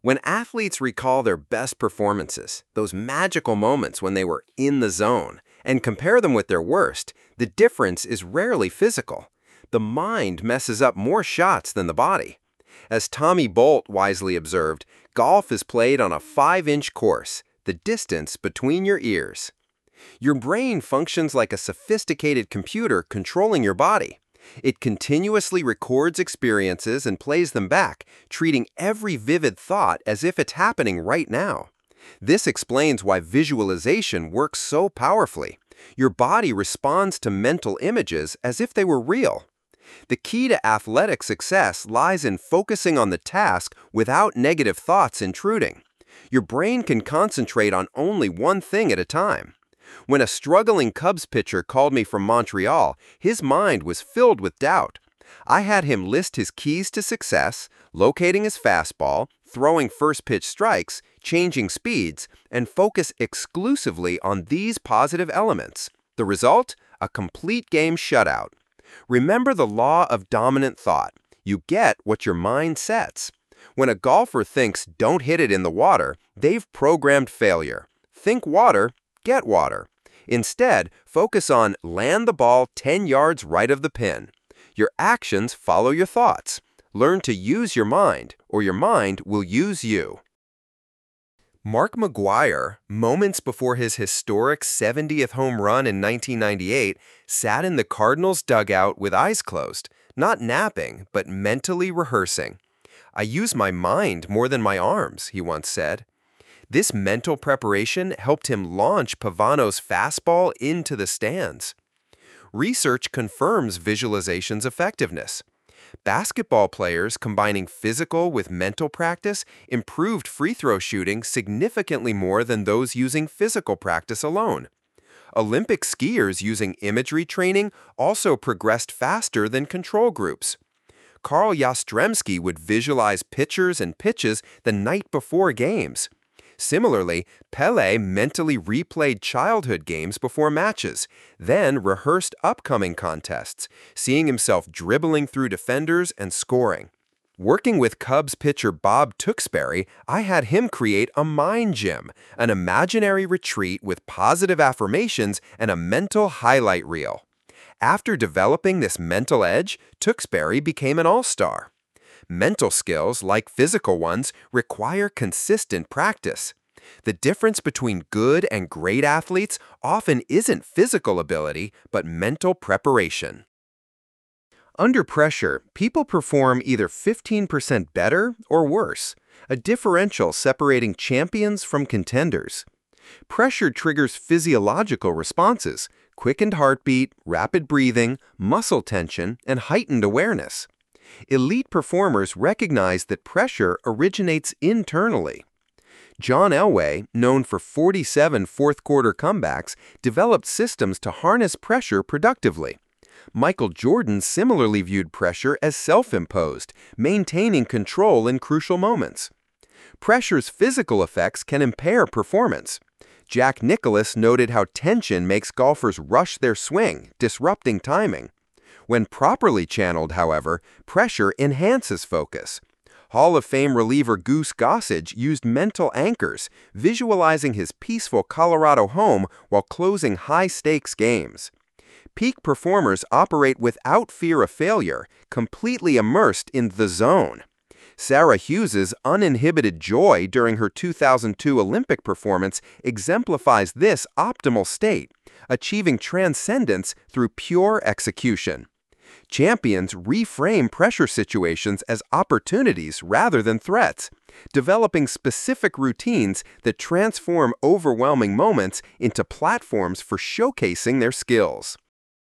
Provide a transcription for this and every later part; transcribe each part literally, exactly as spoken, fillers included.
When athletes recall their best performances, those magical moments when they were in the zone, and compare them with their worst, the difference is rarely physical. The mind messes up more shots than the body. As Tommy Bolt wisely observed, golf is played on a five-inch course, the distance between your ears. Your brain functions like a sophisticated computer controlling your body. It continuously records experiences and plays them back, treating every vivid thought as if it's happening right now. This explains why visualization works so powerfully. Your body responds to mental images as if they were real. The key to athletic success lies in focusing on the task without negative thoughts intruding. Your brain can concentrate on only one thing at a time. When a struggling Cubs pitcher called me from Montreal, his mind was filled with doubt. I had him list his keys to success, locating his fastball, throwing first-pitch strikes, changing speeds, and focus exclusively on these positive elements. The result? A complete game shutout. Remember the law of dominant thought. You get what your mind sets. When a golfer thinks, "Don't hit it in the water," they've programmed failure. Think water, get water. Instead, focus on land the ball ten yards right of the pin. Your actions follow your thoughts. Learn to use your mind, or your mind will use you. Mark McGwire, moments before his historic seventieth home run in nineteen ninety-eight, sat in the Cardinals' dugout with eyes closed, not napping, but mentally rehearsing. "I use my mind more than my arms," he once said. This mental preparation helped him launch Pavano's fastball into the stands. Research confirms visualization's effectiveness. Basketball players combining physical with mental practice improved free throw shooting significantly more than those using physical practice alone. Olympic skiers using imagery training also progressed faster than control groups. Carl Yastrzemski would visualize pitchers and pitches the night before games. Similarly, Pelé mentally replayed childhood games before matches, then rehearsed upcoming contests, seeing himself dribbling through defenders and scoring. Working with Cubs pitcher Bob Tewksbury, I had him create a mind gym, an imaginary retreat with positive affirmations and a mental highlight reel. After developing this mental edge, Tewksbury became an all-star. Mental skills, like physical ones, require consistent practice. The difference between good and great athletes often isn't physical ability, but mental preparation. Under pressure, people perform either fifteen percent better or worse, a differential separating champions from contenders. Pressure triggers physiological responses: quickened heartbeat, rapid breathing, muscle tension, and heightened awareness. Elite performers recognize that pressure originates internally. John Elway, known for forty-seven fourth-quarter comebacks, developed systems to harness pressure productively. Michael Jordan similarly viewed pressure as self-imposed, maintaining control in crucial moments. Pressure's physical effects can impair performance. Jack Nicklaus noted how tension makes golfers rush their swing, disrupting timing. When properly channeled, however, pressure enhances focus. Hall of Fame reliever Goose Gossage used mental anchors, visualizing his peaceful Colorado home while closing high-stakes games. Peak performers operate without fear of failure, completely immersed in the zone. Sarah Hughes's uninhibited joy during her two thousand two Olympic performance exemplifies this optimal state, achieving transcendence through pure execution. Champions reframe pressure situations as opportunities rather than threats, developing specific routines that transform overwhelming moments into platforms for showcasing their skills.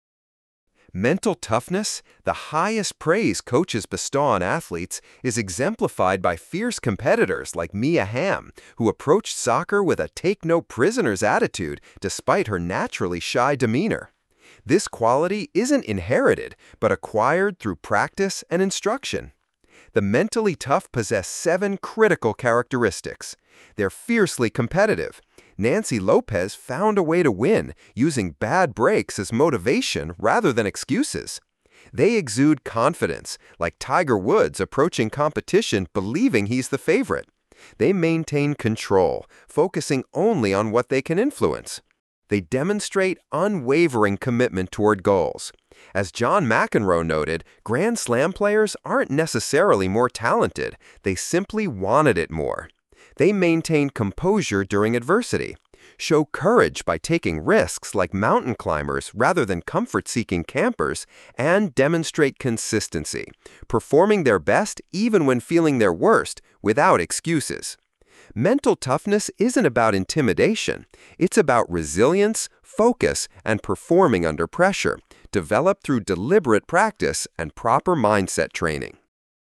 Mental toughness, the highest praise coaches bestow on athletes, is exemplified by fierce competitors like Mia Hamm, who approached soccer with a take-no-prisoners attitude despite her naturally shy demeanor. This quality isn't inherited, but acquired through practice and instruction. The mentally tough possess seven critical characteristics. They're fiercely competitive. Nancy Lopez found a way to win, using bad breaks as motivation rather than excuses. They exude confidence, like Tiger Woods approaching competition believing he's the favorite. They maintain control, focusing only on what they can influence. They demonstrate unwavering commitment toward goals. As John McEnroe noted, Grand Slam players aren't necessarily more talented, they simply wanted it more. They maintain composure during adversity, show courage by taking risks like mountain climbers rather than comfort-seeking campers, and demonstrate consistency, performing their best even when feeling their worst without excuses. Mental toughness isn't about intimidation. It's about resilience, focus, and performing under pressure, developed through deliberate practice and proper mindset training.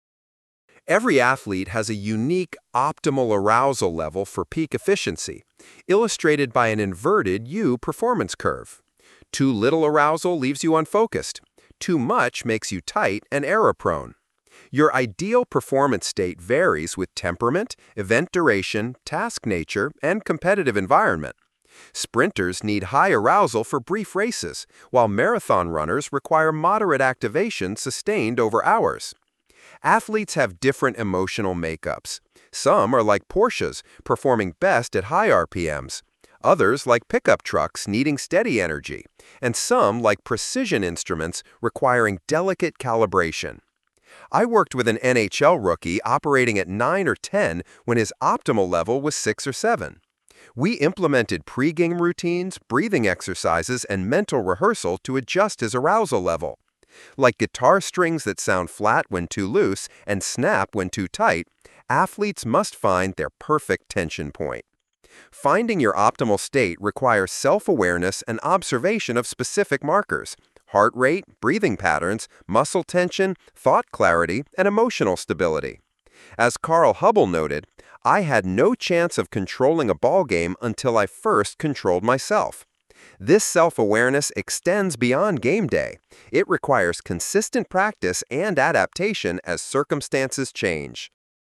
Every athlete has a unique optimal arousal level for peak efficiency, illustrated by an inverted U performance curve. Too little arousal leaves you unfocused. Too much makes you tight and error-prone. Your ideal performance state varies with temperament, event duration, task nature, and competitive environment. Sprinters need high arousal for brief races, while marathon runners require moderate activation sustained over hours. Athletes have different emotional makeups. Some are like Porsches, performing best at high R P Ms. Others like pickup trucks needing steady energy, and some like precision instruments requiring delicate calibration. I worked with an N H L rookie operating at nine or ten when his optimal level was six or seven. We implemented pre-game routines, breathing exercises, and mental rehearsal to adjust his arousal level. Like guitar strings that sound flat when too loose and snap when too tight, athletes must find their perfect tension point. Finding your optimal state requires self-awareness and observation of specific markers: heart rate, breathing patterns, muscle tension, thought clarity, and emotional stability. As Carl Hubble noted, I had no chance of controlling a ball game until I first controlled myself. This self-awareness extends beyond game day. It requires consistent practice and adaptation as circumstances change.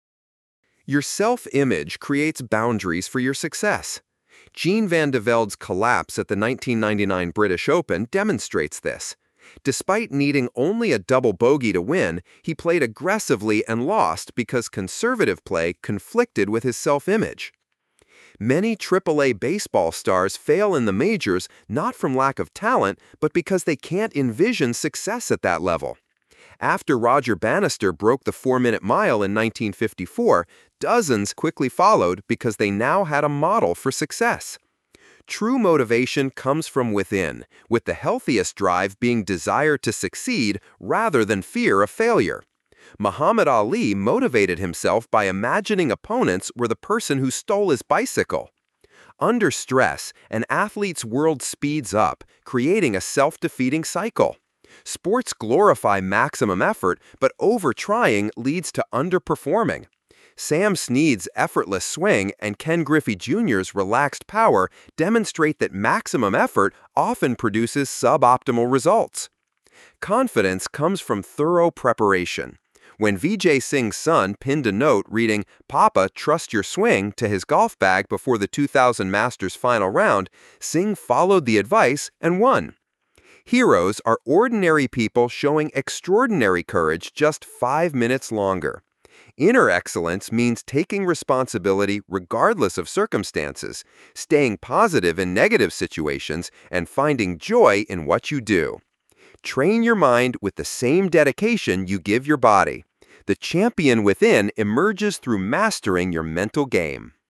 Your self-image creates boundaries for your success. Jean Van de Velde's collapse at the nineteen ninety-nine British Open demonstrates this. Despite needing only a double bogey to win, he played aggressively and lost because conservative play conflicted with his self-image. Many triple A baseball stars fail in the majors not from lack of talent, but because they can't envision success at that level. After Roger Bannister broke the four-minute mile in nineteen fifty-four, dozens quickly followed because they now had a model for success. True motivation comes from within, with the healthiest drive being desire to succeed rather than fear of failure. Muhammad Ali motivated himself by imagining opponents were the person who stole his bicycle. Under stress, an athlete's world speeds up, creating a self-defeating cycle. Sports glorify maximum effort, but over-trying leads to underperforming. Sam Snead's effortless swing and Ken Griffey Junior's relaxed power demonstrate that maximum effort often produces suboptimal results. Confidence comes from thorough preparation. When Vijay Singh's son pinned a note reading, "Papa, trust your swing," to his golf bag before the two thousand Masters final round, Singh followed the advice and won. Heroes are ordinary people showing extraordinary courage just five minutes longer. Inner excellence means taking responsibility regardless of circumstances, staying positive in negative situations, and finding joy in what you do. Train your mind with the same dedication you give your body. The champion within emerges through mastering your mental game.